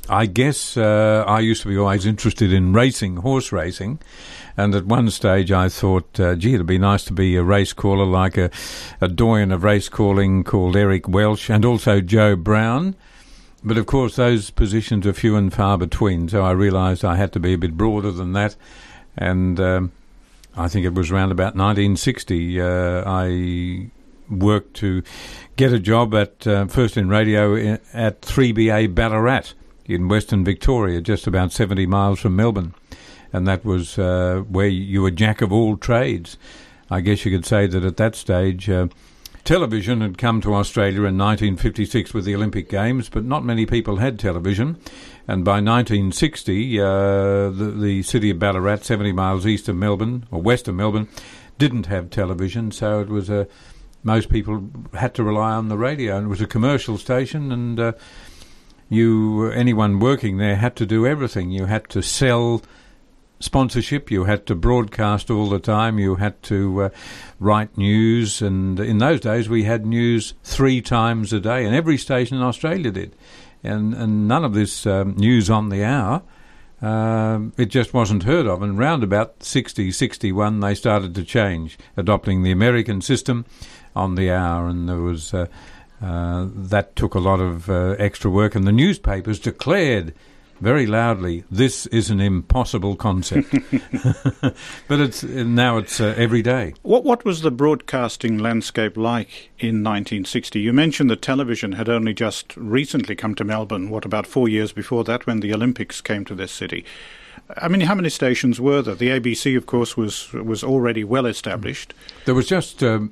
I guess I used to be always interested in racing, horse racing, and at one stage I thought, gee, it'd be nice to be a race caller like a doyen of race calling called Eric Welsh and also Joe Brown. But of course those positions are few and far between, so I realised I had to be a bit broader than that. And I think it was around about 1960 I worked to get a job at first in radio at 3BA Ballarat in Western Victoria, just about 70 miles from Melbourne. And that was where you were jack of all trades. I guess you could say that at that stage television had come to Australia in 1956 with the Olympic Games, but not many people had television. And by 1960, the city of Ballarat, 70 miles east of Melbourne, or west of Melbourne, didn't have television, so it was most people had to rely on the radio. And it was a commercial station, and anyone working there had to do everything. You had to sell sponsorship, you had to broadcast all the time, you had to write news, and in those days we had news 3 times a day, and every station in Australia did. And none of this news on the hour, it just wasn't heard of. And round about 60, 61, they started to change, adopting the American system on the hour, and there was that took a lot of extra work, and the newspapers declared very loudly, this is an impossible concept. But now it's every day. What was the broadcasting landscape like in 1960? You mentioned that television had only just recently come to Melbourne, about 4 years before that, when the Olympics came to this city. I mean, how many stations were there? The ABC, of course, was already well established. There were just 2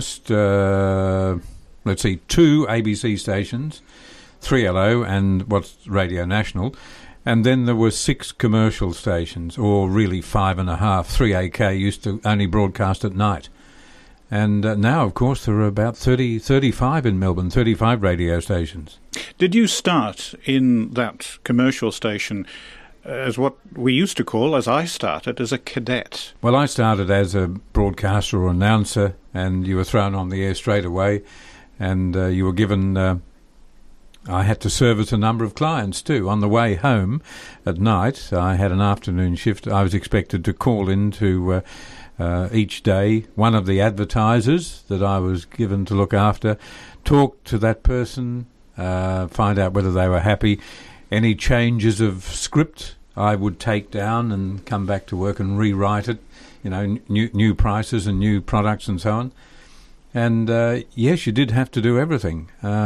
ABC stations, 3LO and what's Radio National, and then there were 6 commercial stations, or really 5.5. 3AK used to only broadcast at night. And now, of course, there are about 35 in Melbourne, 35 radio stations. Did you start in that commercial station as what we used to call, as I started, as a cadet? Well, I started as a broadcaster or announcer, and you were thrown on the air straight away, and you were given... I had to service a number of clients too. On the way home at night, I had an afternoon shift. I was expected to call into each day one of the advertisers that I was given to look after, talk to that person, find out whether they were happy. Any changes of script I would take down and come back to work and rewrite it, new prices and new products and so on. And yes, you did have to do everything.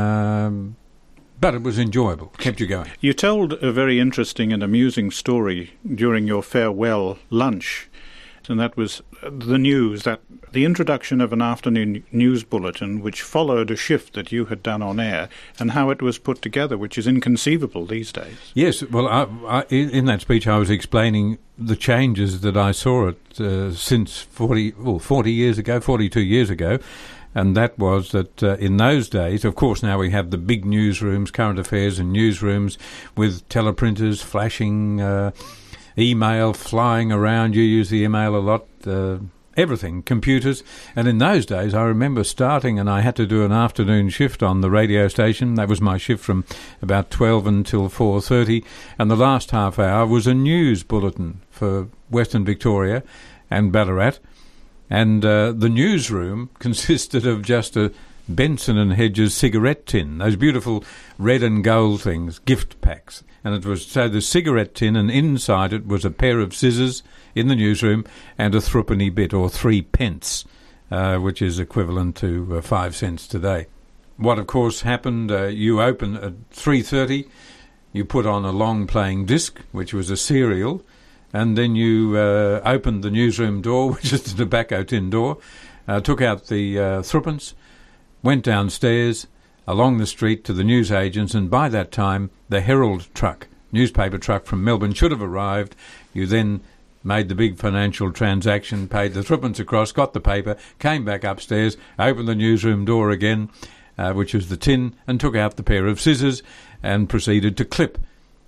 But it was enjoyable, kept you going. You told a very interesting and amusing story during your farewell lunch, and that was the news, that the introduction of an afternoon news bulletin which followed a shift that you had done on air, and how it was put together, which is inconceivable these days. Yes, well, in that speech I was explaining the changes that I saw since 42 years ago, and that was that in those days, of course now we have the big newsrooms, current affairs and newsrooms with teleprinters flashing, email flying around. You use the email a lot, everything, computers. And in those days I remember starting, and I had to do an afternoon shift on the radio station. That was my shift from about 12 until 4:30. And the last half hour was a news bulletin for Western Victoria and Ballarat. And the newsroom consisted of just a Benson and Hedges cigarette tin, those beautiful red and gold things, gift packs. And it was so the cigarette tin, and inside it was a pair of scissors in the newsroom and a threepenny bit, or 3 pence, which is equivalent to 5 cents today. What, of course, happened, you open at 3:30, you put on a long playing disc, which was a serial, and then you opened the newsroom door, which is the tobacco tin door, took out the threepence, went downstairs, along the street to the newsagents, and by that time the Herald truck, newspaper truck from Melbourne, should have arrived. You then made the big financial transaction, paid the threepence across, got the paper, came back upstairs, opened the newsroom door again, which was the tin, and took out the pair of scissors and proceeded to clip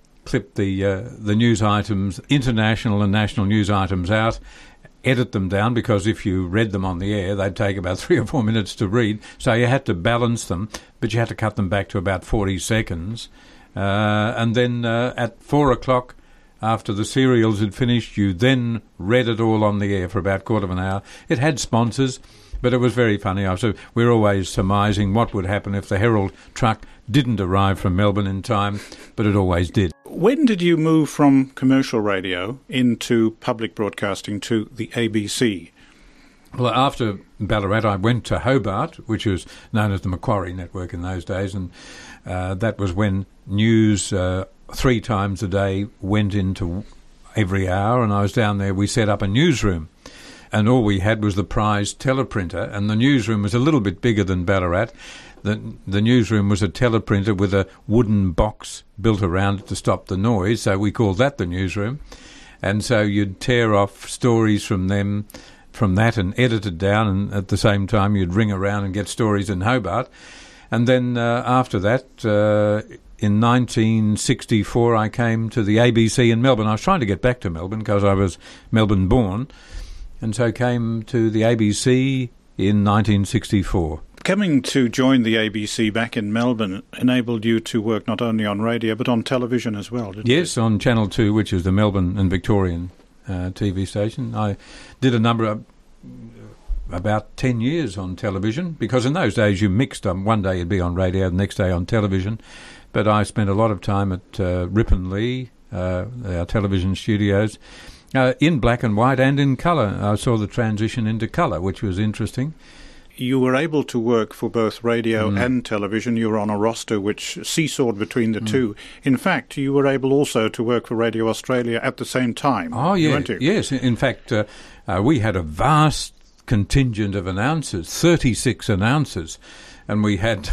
the news items, international and national news items out, edit them down, because if you read them on the air, they'd take about 3 or 4 minutes to read. So you had to balance them, but you had to cut them back to about 40 seconds And then at 4 o'clock, after the serials had finished, you then read it all on the air for about a quarter of an hour. It had sponsors, but it was very funny. So we're always surmising what would happen if the Herald truck didn't arrive from Melbourne in time, but it always did. When did you move from commercial radio into public broadcasting to the ABC? Well, after Ballarat, I went to Hobart, which was known as the Macquarie Network in those days, and that was when news 3 times a day went into every hour, and I was down there. We set up a newsroom, and all we had was the prize teleprinter, and the newsroom was a little bit bigger than Ballarat. The newsroom was a teleprinter with a wooden box built around it to stop the noise, so we called that the newsroom. And so you'd tear off stories from that and edit it down, and at the same time you'd ring around and get stories in Hobart. And then after that, in 1964, I came to the ABC in Melbourne. I was trying to get back to Melbourne because I was Melbourne born, and so came to the ABC in 1964. Coming to join the ABC back in Melbourne enabled you to work not only on radio but on television as well, didn't it? Yes, on Channel 2, which is the Melbourne and Victorian TV station. I did a number of about 10 years on television, because in those days you mixed them. One day you'd be on radio, the next day on television. But I spent a lot of time at Ripon Lee, our television studios, in black and white and in colour. I saw the transition into colour, which was interesting. You were able to work for both radio and television. You were on a roster which seesawed between the two. In fact, you were able also to work for Radio Australia at the same time. Oh, yeah. Weren't you? Yes. In fact, we had a vast contingent of announcers, 36 announcers, and we had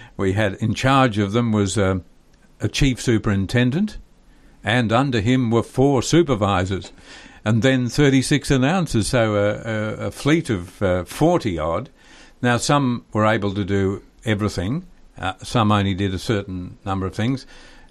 in charge of them was a chief superintendent, and under him were 4 supervisors, and then 36 announcers, so a fleet of 40-odd. Now, some were able to do everything. Some only did a certain number of things.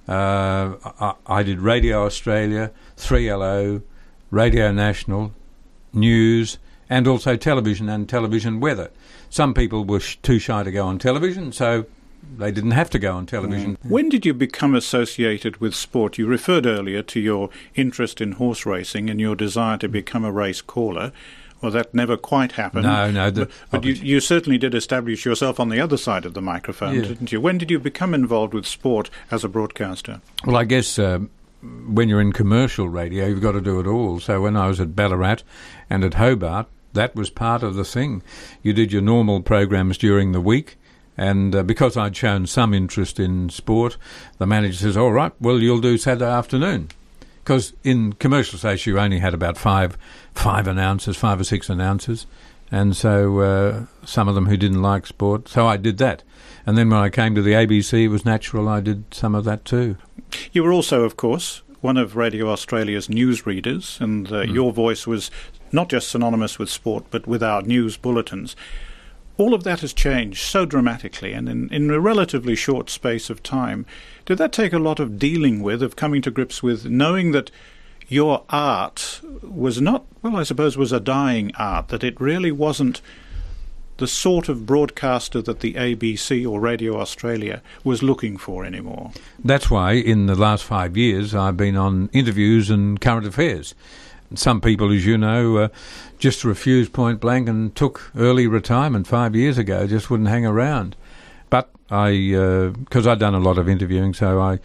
I did Radio Australia, 3LO, Radio National, News, and also television and television weather. Some people were too shy to go on television, so they didn't have to go on television. When did you become associated with sport? You referred earlier to your interest in horse racing and your desire to become a race caller. Well, that never quite happened. No. But you certainly did establish yourself on the other side of the microphone, didn't you? When did you become involved with sport as a broadcaster? Well, I guess when you're in commercial radio, you've got to do it all. So when I was at Ballarat and at Hobart, that was part of the thing. You did your normal programs during the week, and because I'd shown some interest in sport, the manager says, all right, well, you'll do Saturday afternoon. Because in commercial station you only had about five announcers, 5 or 6 announcers, and so some of them who didn't like sport. So I did that. And then when I came to the ABC, it was natural I did some of that too. You were also, of course, one of Radio Australia's newsreaders, and your voice was not just synonymous with sport, but with our news bulletins. All of that has changed so dramatically, and in a relatively short space of time. Did that take a lot of dealing with, of coming to grips with, knowing that your art was not, well, I suppose was a dying art, that it really wasn't the sort of broadcaster that the ABC or Radio Australia was looking for anymore? That's why in the last 5 years I've been on interviews and current affairs. Some people, as you know, just refused point blank and took early retirement 5 years ago, just wouldn't hang around. But because I'd done a lot of interviewing, so I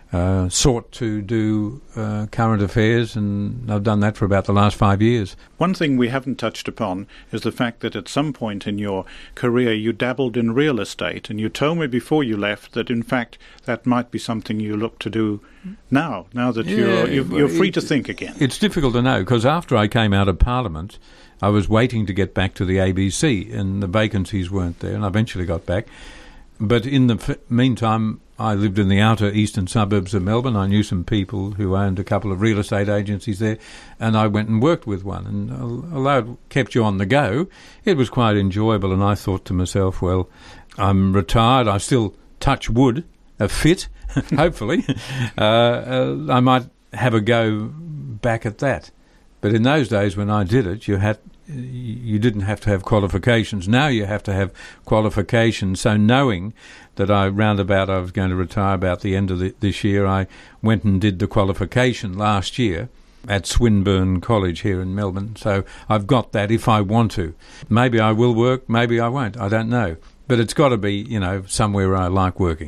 sought to do current affairs, and I've done that for about the last 5 years. One thing we haven't touched upon is the fact that at some point in your career you dabbled in real estate, and you told me before you left that in fact that might be something you look to do now that you're free to think again. It's difficult to know, because after I came out of Parliament I was waiting to get back to the ABC, and the vacancies weren't there, and I eventually got back. But in the meantime, I lived in the outer eastern suburbs of Melbourne. I knew some people who owned a couple of real estate agencies there, and I went and worked with one. And although it kept you on the go, it was quite enjoyable. And I thought to myself, well, I'm retired. I still touch wood, fit, hopefully. I might have a go back at that. But in those days when I did it, you had you didn't have to have qualifications. Now you have to have qualifications. So knowing that I was going to retire about the end of this year, I went and did the qualification last year at Swinburne College here in Melbourne. So I've got that if I want to. Maybe I will work, maybe I won't. I don't know. But it's got to be, somewhere where I like working.